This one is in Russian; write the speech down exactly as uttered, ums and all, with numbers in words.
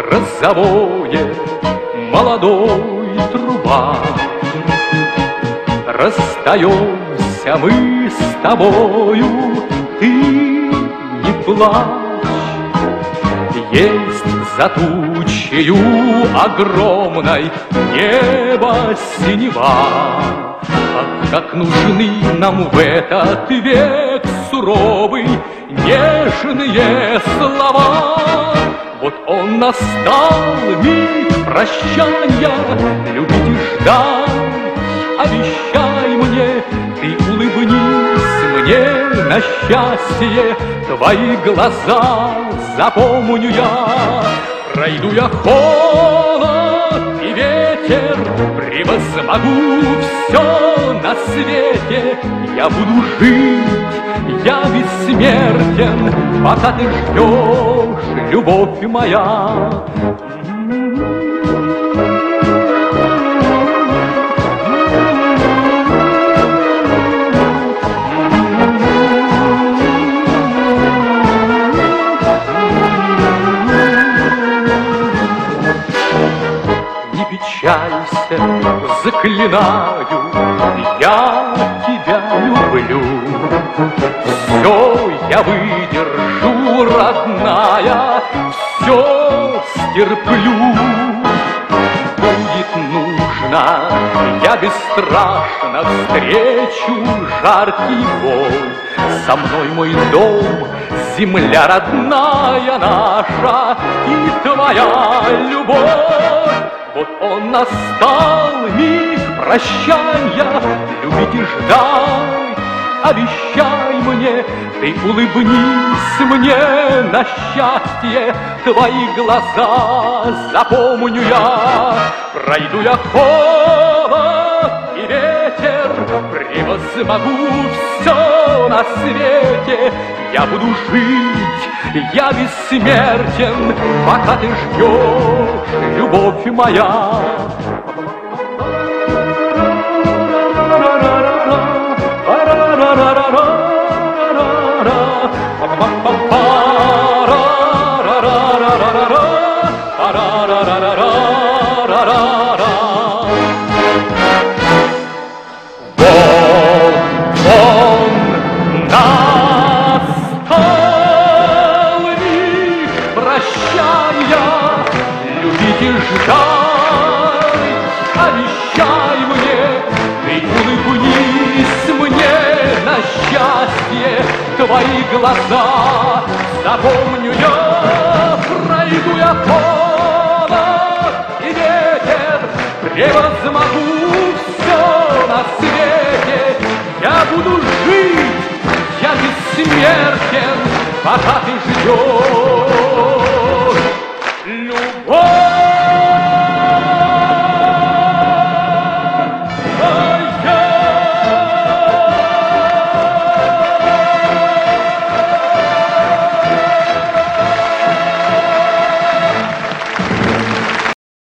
грозовое, молодой труба. Расстаемся мы с тобою, ты не плачь. Есть за тучею огромной небо синева. Ах, как нужны нам в этот век суровый нежные слова. Вот он настал, миг прощанья, любить и ждать. Обещай мне, ты улыбнись мне на счастье, твои глаза запомню я. Пройду я холод и ветер, превозмогу все на свете. Я буду жить, я бессмертен, пока ты ждешь, любовь моя. Печалься, заклинаю, я тебя люблю. Все я выдержу, родная, все стерплю. Будет нужно, я бесстрашно встречу жаркий бой. Со мной мой дом, земля родная наша и твоя любовь. Вот он настал, миг прощанья, любить и ждать. Обещай мне, ты улыбнись мне на счастье, твои глаза запомню я. Пройду я холод и ветер, превозмогу все на свете. Я буду жить, я бессмертен, пока ты ждешь, любовь моя. Любить и ждать, обещай мне, ты улыбнись мне на счастье, твои глаза запомню я. Пройду я холод и ветер, превозмогу